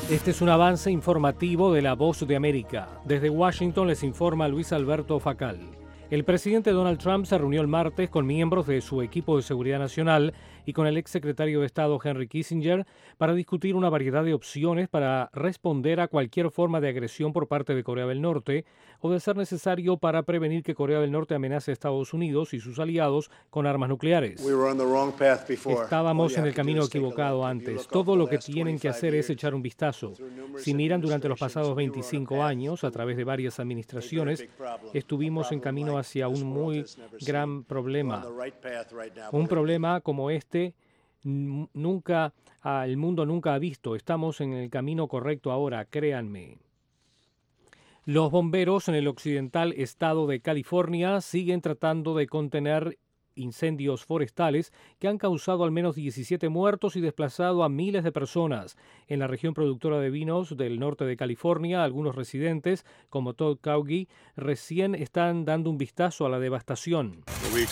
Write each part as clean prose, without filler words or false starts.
Este es un avance informativo de La Voz de América. Desde Washington les informa Luis Alberto Facal. El presidente Donald Trump se reunió el martes con miembros de su equipo de seguridad nacional y con el exsecretario de Estado Henry Kissinger para discutir una variedad de opciones para responder a cualquier forma de agresión por parte de Corea del Norte o, de ser necesario, para prevenir que Corea del Norte amenace a Estados Unidos y sus aliados con armas nucleares. Estábamos en el camino equivocado antes. Todo lo que tienen que hacer es echar un vistazo. Si miran durante los pasados 25 años, a través de varias administraciones, estuvimos en camino hacia un muy gran problema. Un problema como este el mundo nunca ha visto. Estamos en el camino correcto ahora, créanme. Los bomberos en el occidental estado de California siguen tratando de contener incendios forestales que han causado al menos 17 muertos y desplazado a miles de personas. En la región productora de vinos del norte de California, algunos residentes, como Todd Caughey, recién están dando un vistazo a la devastación.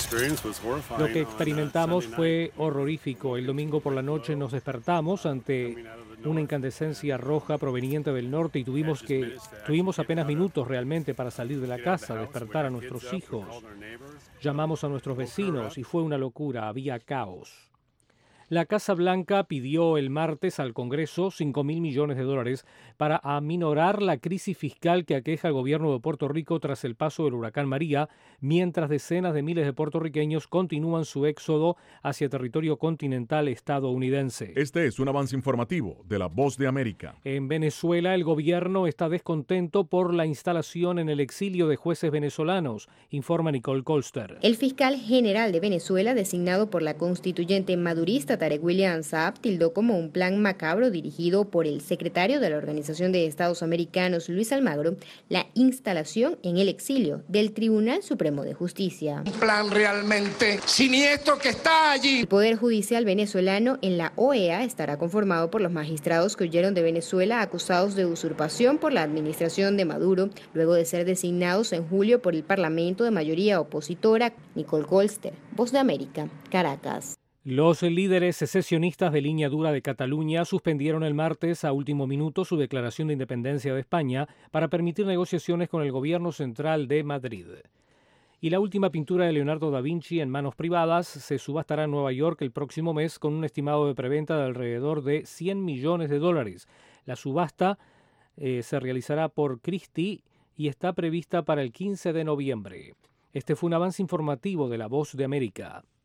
Lo que experimentamos fue horrorífico. El domingo por la noche nos despertamos ante una incandescencia roja proveniente del norte y tuvimos apenas minutos realmente para salir de la casa, despertar a nuestros hijos. Llamamos a nuestros vecinos y fue una locura, había caos. La Casa Blanca pidió el martes al Congreso $5.000 millones para aminorar la crisis fiscal que aqueja al gobierno de Puerto Rico tras el paso del huracán María, mientras decenas de miles de puertorriqueños continúan su éxodo hacia territorio continental estadounidense. Este es un avance informativo de La Voz de América. En Venezuela, el gobierno está descontento por la instalación en el exilio de jueces venezolanos, informa Nicole Colster. El fiscal general de Venezuela, designado por la constituyente madurista Tarek William Saab, tildó como un plan macabro dirigido por el secretario de la Organización de Estados Americanos, Luis Almagro, la instalación en el exilio del Tribunal Supremo de Justicia. Un plan realmente siniestro que está allí. El Poder Judicial venezolano en la OEA estará conformado por los magistrados que huyeron de Venezuela acusados de usurpación por la administración de Maduro, luego de ser designados en julio por el Parlamento de mayoría opositora. Nicole Colster, Voz de América, Caracas. Los líderes secesionistas de Línea Dura de Cataluña suspendieron el martes a último minuto su declaración de independencia de España para permitir negociaciones con el gobierno central de Madrid. Y la última pintura de Leonardo da Vinci en manos privadas se subastará en Nueva York el próximo mes con un estimado de preventa de alrededor de $100 millones. La subasta se realizará por Christie y está prevista para el 15 de noviembre. Este fue un avance informativo de La Voz de América.